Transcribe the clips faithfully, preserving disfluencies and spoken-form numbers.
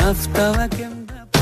هفته وکم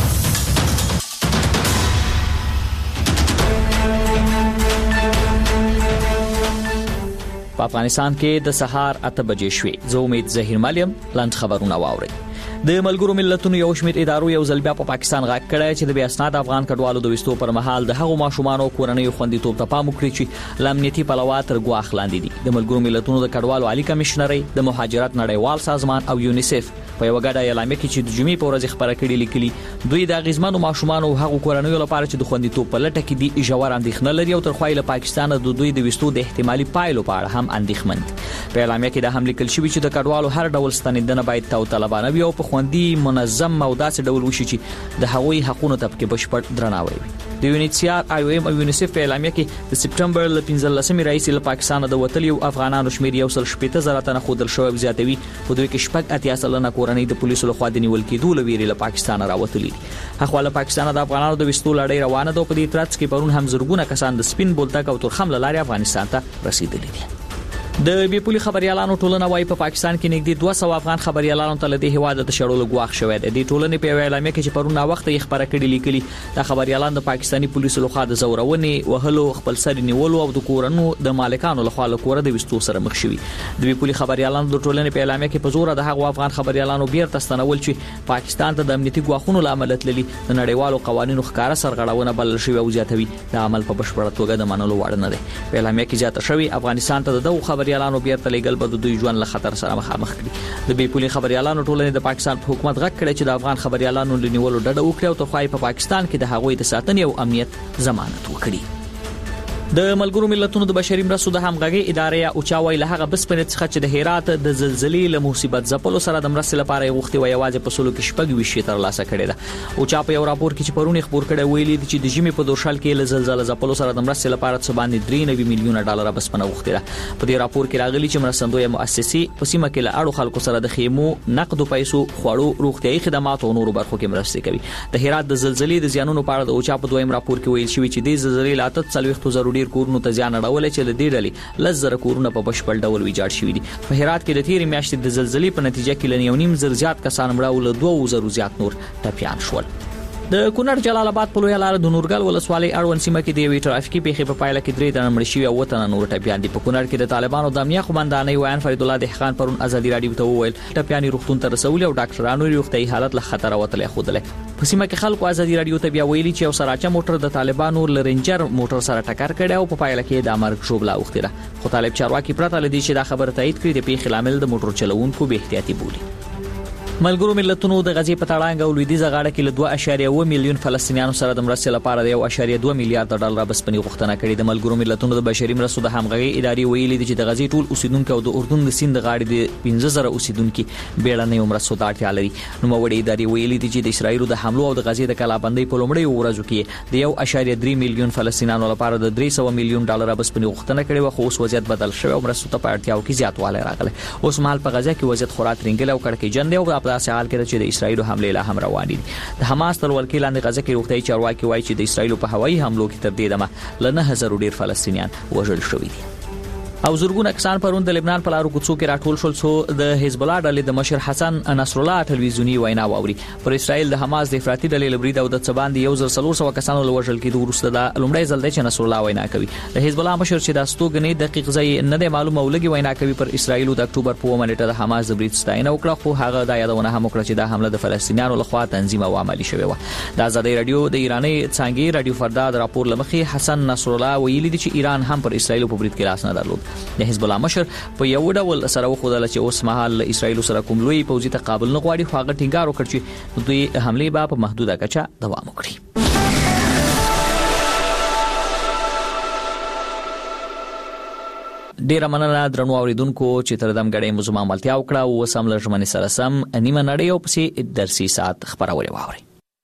په افغانستان کې د سهار اته بجې شوې. زه امید زهیر ملیم لاند خبرونه واوري. د ملګرو ملتونو یو شمېر ادارو یو ځل بیا په پاکستان غږ کړی چې د بې اسناد افغان کډوالو د وستو پر مهال د هغو ماشومانو کورنۍ خوندیتوب ته پام وکړي چې امنیتي پلوه تر ګواښ لاندې دي. د ملګرو ملتونو د کډوالو عالی کمشنري د مهاجرت نړیوال سازمان او یونیسف په یو غاډه اعلامیه کې چې د جمعې په ورځ خبره کړې لیکلي دوی د غزمنو ماشومانو او هغو کورنۍ لپاره چې د خوندیتوب په لټه کې دي ژور اندېښنه لري او تر خوایله پاکستان د دوی د وستو د احتمالي پایلو په اړه هم اندېښمن. په اعلامیه کې د هم لیکل شوی چې د کډوالو هر ډول ستنیدنه باید تاو طلبانه وي او په خوندي منظم او داسې ډول وشي چې د هغوی حقوقو ته پکې بشپړ درناوی وي. د یونیسیار آی او ایم او یونیسف په اعلامیه کې د سپټمبر ل پنځلسمې راځي له پاکستان د وتلیو افغانانو شمېر یو سل شپږ زره تنه خودل شوی زیاتوي. په دوی کې شپږ اتیا سلنه کورنۍ د پولیسو لخوا د نیول کېدو لویری له پاکستان راوتلي. هغه له پاکستان د افغانانو د وستو لړۍ روانه ده او په دې ترڅ کې پرون هم زرګونه کسان د سپین بولتک او تورخم لارې افغانستان ته رسیدلي دي. د بي پولي خبريالانو ټولنه وايي په پاکستان کې نږدې دوه سوه افغان خبريالانو ته له دې هواده د شړلو غواخ شوې ده. د ټولنې په اعلامیه کې چې پرونه وخت یې خبره کړې لیکلي د خبريالانو د پاکستاني پولیسو لخوا د زورونې وهلو خپل سر نیولو او د کورونو د مالکانو لخوا له کوره د وستو سره مخ شوي. د بي پولي خبريالانو د ټولنې په اعلامیه کې په زور د هغو افغان خبريالانو بیرته ستنول چې پاکستان ته د امنیتي غواخونو لامل تللي د نړیوالو قوانینو ښکارا سرغړونه بلل شوی او زیاتوي د عمل په بشپړه توګه د منلو وړ نه ده. په اعلامیه کې زیاته شوی افغانستان ته د دغو خبريالانو بیرته بل د دوی ژوند له خطر سره مخامخ کړي. د بي پولي خبريالانو ټولنې د پاکستان په حکومت غږ کړی چې د افغان خبريالانو لنیولو ډډه وکړي او ترخوای په پاکستان کې د هغوی د ساتنې او امنیت ضمانت وکړي. د ملګرو ملتونو د بشري مرستو د همغږي ادارې او چاوي له هغه بسپنې څخه چې د هرات د زلزلې له مصیبت ځپلو سره د مرستې لپاره غوښتي وي یوازې په سلو کې شپږ ویشت تر لاسه کړي ده. او چا په یو راپور کې چې پرونی خبر کړي ویلي چې د جمی په دوشال کې له زلزلې ځپلو سره د مرستې لپاره څه باندې درې نوي میلیونه ډالر بسپنه غوښتي ده. په دې راپور کې راغلي چې مرستندوی مؤسسې په سیمه کې له اړو خلکو سره د خیمو نقد پیسو خوړو روغتيایي خدمات او نورو برخو کې مرستې کوي. د هرات د زلزلې د زیانونو په اړه د او چا په دویم راپور کې ویل شوی چې د زلزلې لاته څلويخت ضروري کورونو ته زیان اړول چې د دې ډلې لزر کورونه په بشپړ ډول ویجاړ شوي دي. په هرات کې د تیرې میاشتې د زلزلې په نتیجه کې لنیو نیم زر زیات کسان مړه او له دوه زرو زیات نور ټپیان شول. د کونړ جلال آباد په لوی لار د نورګل ولسوالۍ اړوند سیمه کې د یوې ټرافیکي پیښې په پایله کې درې تنه مړ شوي او وطن نور ټپیان دي. په کونړ کې د طالبانو د امنیه قومندانۍ ویان فرید الله دهقان پرون ازادي راډیو ته وویل ټپیان روغتون ته رسول او ډاکټرانو روغتيایي حالت له خطر وتلې خوده. په سیمه کې خلکو ازادي راډیو ته بیا ویلي چې یو سراچه موټر د طالبانو لرنجر موټر سره ټکر کړی او په پایله کې د امر شوبلا اوخته ده. خو طالب چارواکي پرته لدی چې دا خبره تایید کړي د پیښې لامل د موټر چلوونکو به احتیاطي بولي. ملګرو ملتونو د غزې په تړانګ او لویدیځه غاړه کې له دوه اعشاریه اووه میلیون فلسطینیانو سره د مرستې لپاره د یو اعشاریه دوه میلیارډ ډالر بسپنې غوښتنه کړې. د ملګرو ملتونو د بشري مرستو د همغږي ادارې ویلي چې د غزې ټول اوسیدونکو او د اردن د سیند غاړې د پنځه زره اوسیدونکو بیړنۍ مرستو ته اړتیا لري. نو موړې ادارې ویلي چې د اسرایل د حملو او د غزې د کلابندۍ په لومړۍ ورځو کې د یو اعشاریه درې میلیون فلسطینیانو لپاره د درې سوه میلیون ډالر بسپنې غوښتنه کړې و، خو اوس وضعیت بدل شوی او مرستو ته په اړتیاو کې زیاتوالی راغلی. اوس مهال په غزه کې وضعیت خورا ترنګل او کړکېچن دی او په داسې حال کې چې اسرائیل حمله له هم روان دي. د حماس تر ولکې لاندې غزه کې روغتيایي چارواکي وایي چې د اسرائیل په هوایي حملو کې تر دې دمه له نه هزار ډیر فلسطینیان وژل شوي دي. او زرګونه کسان پرون د لبنان په لارو کوڅو کې راټول شول څو د حزب الله ډلې د مشر حسن نصر الله ټلویزیونی وینا واوري. پر اسرائیل د حماس د افراطي ډلې لبرید او د څباندې یو زر څلور سوه کسانو له وژل کېدو وروسته د لومړی ځل دی چې نصر الله وینا کوي. د حزب الله مشر چې د استوګنې دقیق ځای نه دی معلومه ولګي وینا کوي پر اسرائیل د اکتوبر په اوومه نیټه د حماس د برید ستاینه وکړه، خو هغه دا یادونه هم وکړه چې دا حمله د فلسطینیانو لخوا تنظیم او عملي شوې وه. د آزادۍ راډیو د ایراني څانګې راډیو فردا د راپور لمخې حسن نصر الله ویلي دي چې ایران هم پر اسرائیل په برید کې لاس نه درلود. د حزب الله مشر په یو ډول سره وخدل چې اوس مهال اسرائیل سره کوم لوی پوځي تقابل نه غواړي، خو هغه ټینګار وکړ چې دوی حمله به په محدوده کچه دوام وکړي. ډیر مننه درنو اوریدونکو چې تر دم غړې مو زما ملتیا وکړه او سم لږمنې سره سم نیمه نړۍ او پسې درسي سات خبرونه واوري.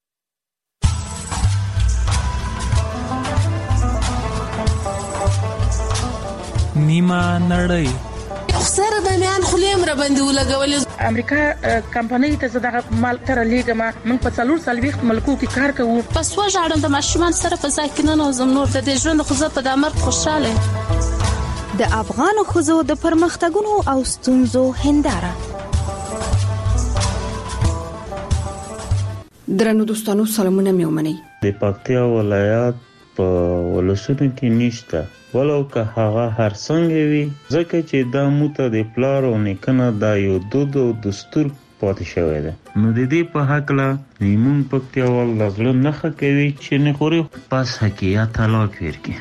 نیمه نړۍ سره د میان خلیم را باندې ولګول. امریکا کمپنۍ ته زړه مال تر لیګما موږ په څلور سلويخت ملکو کې کار کوو. پس وژاړم د ماشومان سره په ځای کې نه نوزم نور د دې ژوند خو زه په دمر خوشاله. د افغان خزو د پرمختګونو او ستونزو هنداره درنو دوستانو سلامونه مې ومنئ. د پکتیا ولایت په ولسونو کې نشته ولو که هغه هر څنګه وي ځکه چې دا موته د پلار او نیکنه دا یو دود او دستور پاتې شوی دی. نو د دې په هکله زموږ پکتیاوال د زړه نښه کوي چې نه خوري پس حقیقت طلاق ورکړي.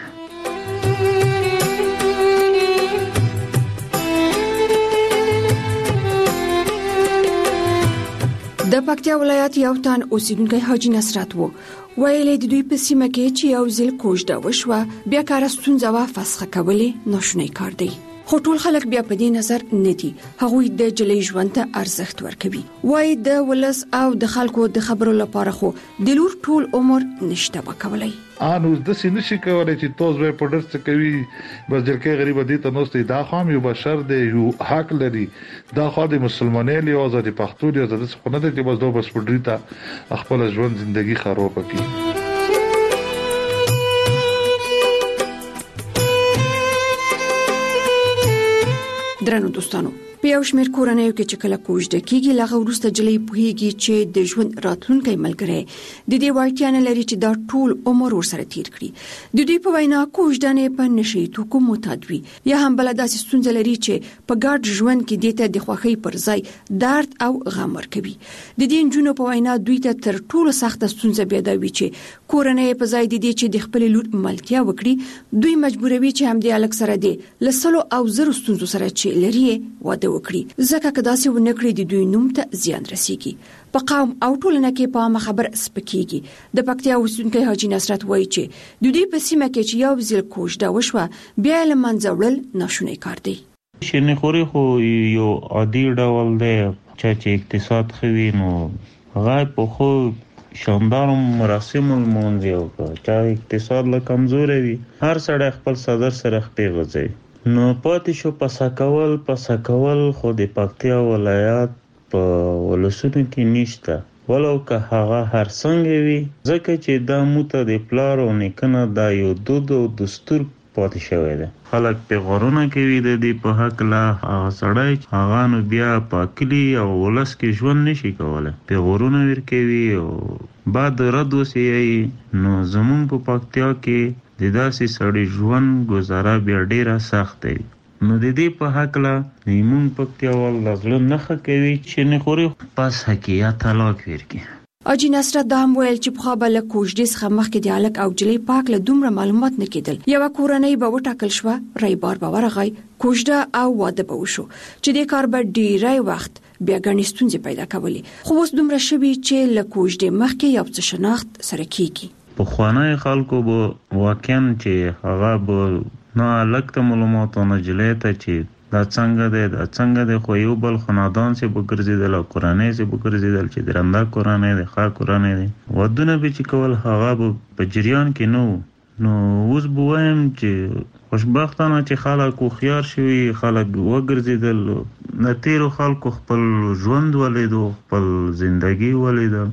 د پکتیا ولایت یو تن اوسیدونکی حاجی نصرت وو ویلې د دوی په سیمه کې چې یو ځل کوژده وشوه بیا کار ستونزه وا فسخه کولې ناشونی کار دی. خو ټول خلک بیا په دې نظر نه دي. هغوی د جلې ژوند ته ارزښت ورکوي. وای د ولس او د خلکو د خبرو لپاره خو د لور ټول عمر نشته وکولای. ان اوس د سینې شي کولای چې توز به پډر څه کوي بس جلکه غریب دي ته نوستي دا خام یو بشر دی یو حق لري دا خو د مسلمانۍ له آزادي پښتو دی آزادي څخه نه دی چې بس دوه بس پډری ته خپل ژوند ژوندۍ خراب کړي. درنو دوستانو په یو شمېر کورنیو کې چې کله کوژده کیږي لغه ورسته جلې پوهیږي چې د ژوند راتلونکي ملګری د دې وړتیا نه لري چې دا ټول عمر ورسره تیر کړي. د دوی په وینا کوژده نه په نشي توکو معتاد وي یا هم بل داسې ستونزې لري چې په ګډ ژوند کې د ته د خوښۍ پر ځای درد او غم ورکوي. د دې جنونو په وینا دوی ته تر ټولو سخته ستونزه پیدا وي چې کورنۍ په ځای د دې چې د خپل لور ملکیه وکړي دوی مجبوروي چې هم د الک سره دی لسلو او زرو ستونزو سره چې لري واده وکړي ځکه کدا چې ونکړي د دوی نوم ته زیان رسیږي. په قوم او ټولنه کې په خبر سپکیږي. د پکتیا اوسیدونکی حاجی نصرت وایي چې د دوی په سیمه کې چې یو ځل کوژده وشوه بیا له منځه وړل ناشونی کار دی. شنه خوري خو یو عادي ډول دی چې اقتصاد خوي نو غای په خو شاندار مراسم المونځ یو چې اقتصاد له کمزوري وي هر سړی خپل صدر سره خپل غځي نو پاتې شو پسا کول پسا کول خو د پکتیا ولایت په ولسونو کې نشته ولو که هغه هر څنګه وي ځکه چې دا موته د پلار او نیکنه دا یو دود او دستور پاتې شوی دی. خلک په غرونه کوي د دې په حق لا هغه سړی هغه نو بیا پاکلی او ولس کې ژوند نشي کولای په غرونه ور کوي او بعد رد وسی نو زمون په پکتیا کې د داسې سړی ژوند گزاره بیا ډیره سخت دی. نو د دې په حق لا نیمون پکتیاوال لازله نخه کوي چې نه خوري پس حقیقت طلاق ورکړي. حاجی نصرت دا هم ویل چې په خابل کوژدې څخه مخکې د الک او جلې پاک له دومره معلومات نه کېدل. یو کورنۍ به وټاکل شو رایبار به ورغی کوژده او واده به وشو چې د کار به ډیری وخت بیا غني ستونزې پیدا کولې. خو اوس دومره شوي چې له کوژدې مخکې یو څه شناخت سره کیږي. په خوانای خلکو به واقعا چې هغه به نه الک ته معلومات نه جلې ته چې دا څنګه دی دا څنګه دی خو یو بل خاندان سي بګرځیدل او قرانه سي بګرځیدل چې درنده قرانه دی ښه قرانه دی ودونه به چې کول هغه په جریان کې نو نو اوس بوایم چې خوشبختانه چې خلک خو شوي خلک وګرځیدل نه تیرو خلکو خپل ژوند ولیدو خپل ژوندۍ ولیدو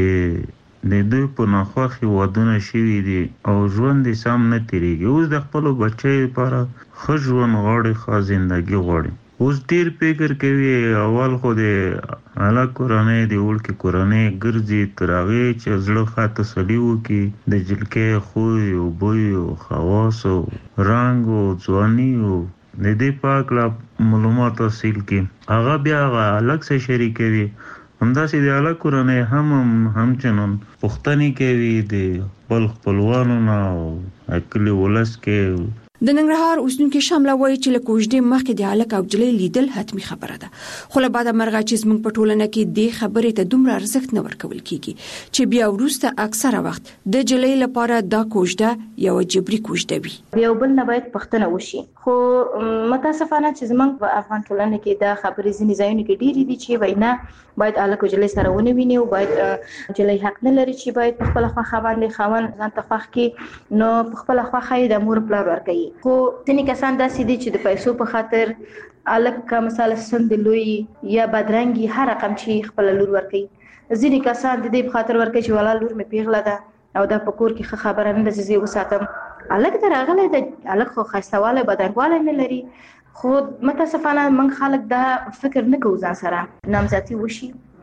چې د دوی په ناخوښي ودونه شوي دي او ژوند یې سم نه تیریږي. اوس د خپلو بچیو لپاره ښه ژوند غواړي ښه زندګي غواړي. اوس ډېر فکر کوي اول خو د هلک کورنۍ د وړکې کورنۍ ګرځي تر هغې چې زړه ښه تسلي وکړي د جلکۍ خوی او بوی او خواص او رنګ او ځواني او د دې په هکله معلومات حاصل کړي هغه بیا هغه هلک سره شریکوي. همداسې د الک کورنۍ هم همچنان پوښتنې کوي د خپل خپلوانو نه او کلي ولس کې. د ننګرهار اوسیدونکي شامله وایي چې له کوژدې مخکې د الک او جلې لیدل حتمي خبره ده خو له بعده مرغه چې زموږ په ټولنه کې دې خبرې ته دومره ارزښت نه ورکول کیږي چې بیا وروسته اکثره وخت د جلې لپاره دا کوژده یو جبري کوژده وي. یو بل نه باید پښتنه وشي خو متاسفانه چې زموږ په افغان ټولنه کې دا خبرې ځینې ځایونه کې ډېرې دي چې وینا باید الک او جلې سره ونه ویني او باید جلې حق نه لري چې باید په خپل خواخه باندې خاوند ځان ته خوښ کړي نو په خپل خواخه د مور پلار ورکوي. خو ځینې کسان داسې دي چې د پیسو په خاطر الک کا مثلا سند لوی یا بدرنګي هر رقم چې خپل لور ورکوي. ځینې کسان د دې په خاطر ورکوي چې ولا لور مې پیغله ده او دا په کور کې خبره نه ده چې زه وساتم الک ته راغلی د الک خو ښایستهوالی بدرنګوالی نه لري. خو متاسفانه موږ خلک دا فکر نه کوو ځان سره نامزدي وشي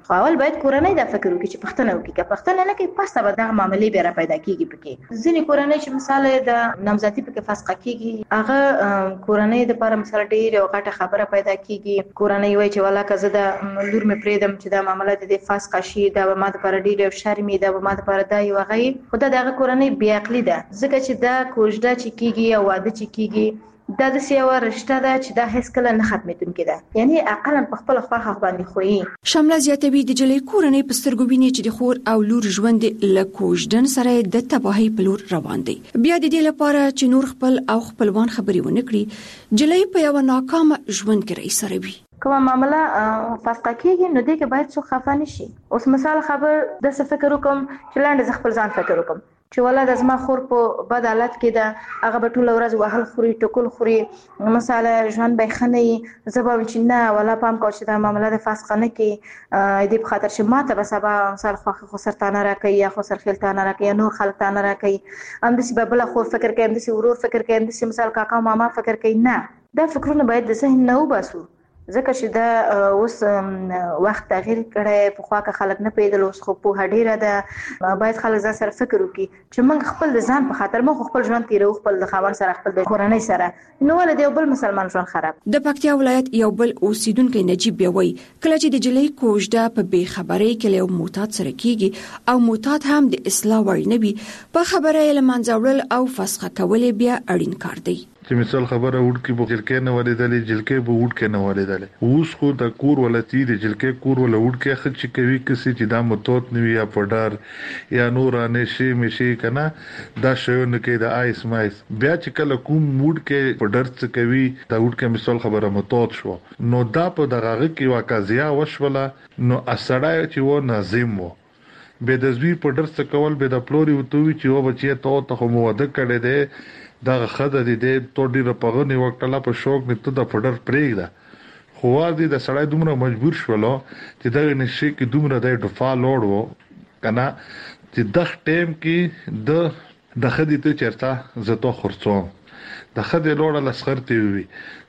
خو اول باید کورنۍ د فکر وکړي چې پښتنه وکړي که پښتنه نه کوي پس به دغه معاملې بیا پیدا کیږي پکې ځینې کورنۍ چې مثال د نامزادي پکې فسخه کیږي هغه کورنۍ د لپاره مثال ډیر یو غټه خبره پیدا کیږي کورنۍ وایي چې ولا کزه د لور مې پریدم چې دا معاملې د فسخه شي دا به ماته پر ډیر شرمې دا به ماته پر دای وغي خدای دغه کورنۍ بیا عقلی ده ځکه چې دا کوژده چې کیږي او واده چې کیږي دا د سیاوه رشتہ ده چې دا هیڅ کله نه ختمېدونکې ده یعنی عقلاً په خپل خواخ باندې خوې شامله زیاتوي د جلې کورنۍ په سترګو ویني چې د خور او لور ژوند له کوژدن سره د تباہي په لور روان دی بیا د دې لپاره چې نور خپل او خپلوان خبري ونه کړي جلې په یو ناکام ژوند کې رئیس سره وي کومه معاملې فسخه کیږي نو دې کې باید څو خفه نشي اوس مثال خبر د څه فکر وکم چې لاندې خپل ځان فکر وکم چې ولا د زما خور په بد حالت کې ده هغه به ټول ورځ وهل خوري ټکول خوري مثلا ژوند به خنې زبا چې نه ولا پام کو چې دا معاملې د فسخه نه کې دې په خاطر چې ماته به سبا مثال خو خو سرتانه راکې یا خو سرخیلتانه راکې نور خلک تانه راکې ام دې به بل خور فکر کوي ام دې ورور فکر کوي ام دې مثال کاکا ماما فکر کوي نه دا فکرونه باید د ذهن نه وباسو ځکه چې دا اوس وخت تغییر کړي په خوا کې خلک نه پیدل اوس خو په هډیره ده باید خلک ځان سره فکر وکړي چې موږ خپل د ځان په خاطر موږ خپل ژوند تیرو خپل د خاوند سره خپل د کورنۍ سره نو ول د بل مسلمان ژوند خراب د پکتیا ولایت یو بل اوسیدونکو نجیب بیوي کله چې د جلې کوژده په بے خبرۍ کې له معتاد سره کیږي او معتاد هم د اصلاح وړ نه وي په خبره یې لمنځول او فسخه کول بیا اړین کار دی چې مثال خبره وډ کې بو جلکې نه ولېدلې جلکې بو وډ کې نه ولېدلې اوس خو د کور ولتی د جلکې کور ول وډ کې خچ کوي کسي چې دا متوت نوي یا پډار یا نور نه شي مشي کنه دا شونه کې د آیس مایس بیا چې کله کوم وډ کې پډر څه کوي دا وډ کې مثال خبره متوت شو نو دا په دغه کې واقعیا وشوله نو اسړای چې و نظم وو به د زوی پډر څه کول به د پلوري وتوي چې و بچي ته ته مو وده کړي دي دا خدای دې ته ډیره پغنی وکړه په شوق نه ته د فډر پرېږده خو دې د سړی دومره مجبور شولو چې دا نشي کې دومره د ډفا لوړ وو کنه چې د ټیم کې د د خدای ته چرته زته خرڅوم د خدای لوړ لسخرتي وي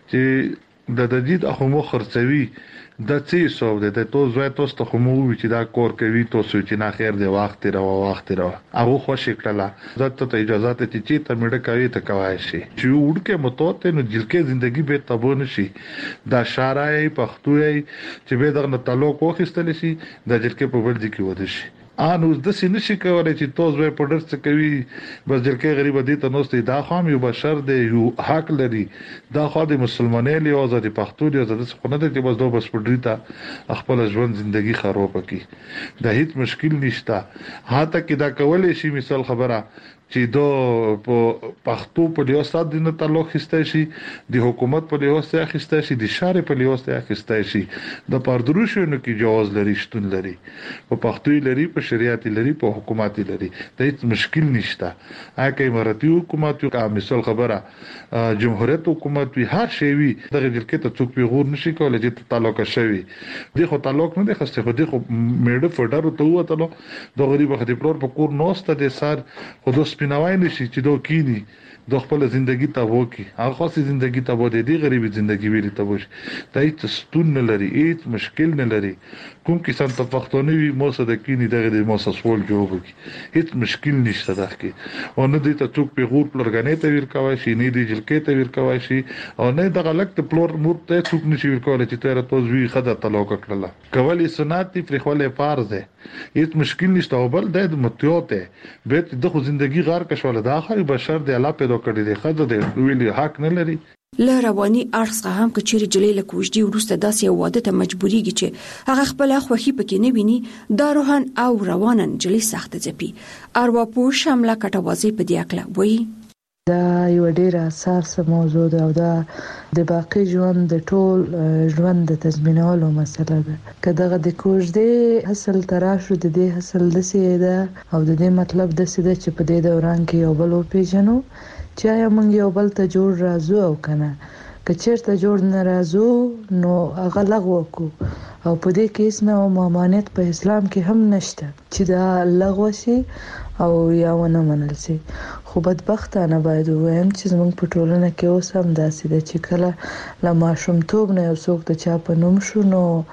چې د دجید اخمو خرڅوي د څه سو د ته زوی تاسو ته خمو وي چې دا کور کوي تاسو چې نه خیر دی وخت را وخت را هغه خوشی کړه ځکه ته اجازه ته چې ته مړ کوي ته کوي شي چې وړکه متوته نو جلکه ژوندۍ به تبون شي دا شارای پښتوي چې به دغه تعلق وخستل شي د جلکه په ورځ کې ود شي ان اوس د سینې شي کولای چې توز به پډر څه کوي بس جلکه غریب دي ته نوستي دا خام یو بشر دی یو حق لري دا خو د مسلمانۍ له آزادي پښتو دی آزاد څه نه دی چې بس دوه بس پډری ته خپل ژوند ژوندۍ خراب کړي دا هیڅ مشکل نشته هاته کې دا کولای شي مثال خبره چې دو په پښتو په لیو سات دینه تعلق خسته شي د حکومت په لیو سره خسته شي د شارع په لیو سره خسته شي د پردروشونو کې جواز لري شتون لري په پښتو لري په شریعت لري په حکومت لري د هیڅ مشکل نشته هغه اماراتي حکومت او مثال خبره جمهوریت حکومت وی هر شی وی دغه جلکې ته څوک پیغور نشي کولای چې تعلق شوی د خو تعلق نه د خسته خو د خو میډ فډر ته وته د غریب خدي پلور په کور نوسته د سار خو سپیناوای نشي چې دوه کینی د خپل ژوندۍ ته وکی هغه خاصه ژوندۍ ته بده دی غریبي ژوندۍ ویلې ته وش ته هیڅ ستون نه لري هیڅ مشکل نه لري کوم کسان ته پښتوني وي مو صد کینی دغه د مو سسول جواب کی هیڅ مشکل نشته دغه او نه دي ته څوک په غور پلرګنې ته ویل کوي شي نه دي جلکې ته ویل کوي شي او نه دغه لک ته پلور مور ته څوک نشي ویل کوي چې تر توز وی خدای تعلق کړل کولی سنت په خپل فرض ده هیڅ مشکل نشته او بل د متیوته به د خو ژوندۍ غار کښول د اخر بشر د الله په کړي دی خدای دې ویلي حق نه لري له رواني ارڅ هم کچېری جلې له کوژدي ورسته داسې واده ته مجبوريږي چې هغه خپل خوخي پکې نه ویني دا روحان او روانن جلې سخت ځپي ارواپو شامله کټوازي په دی اکلا وایي دا یو ډیر اساسه موضوع ده او دا د باقی ژوند د ټول ژوند د تضمینولو مسله ده کله د کوژدې حاصل تراشو د دې حاصل د سیده او د دې مطلب د سیده چې په دې دوران کې یو بل پیژنو چې یا موږ یو بل ته جوړ راځو او کنه که چیرته جوړ نه راځو نو هغه لغوه کو او په دې کې اسنه مامانیت په اسلام کې هم نشته چې دا لغوه شي او یا ونه منل شي خو بدبختانه باید وایم چې زموږ په ټولنه کې اوس هم داسې ده چې کله لا ماشومتوب نه یو څوک د چا په نوم شو نو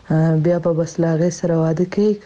بیا په بس لاغه سره واده کوي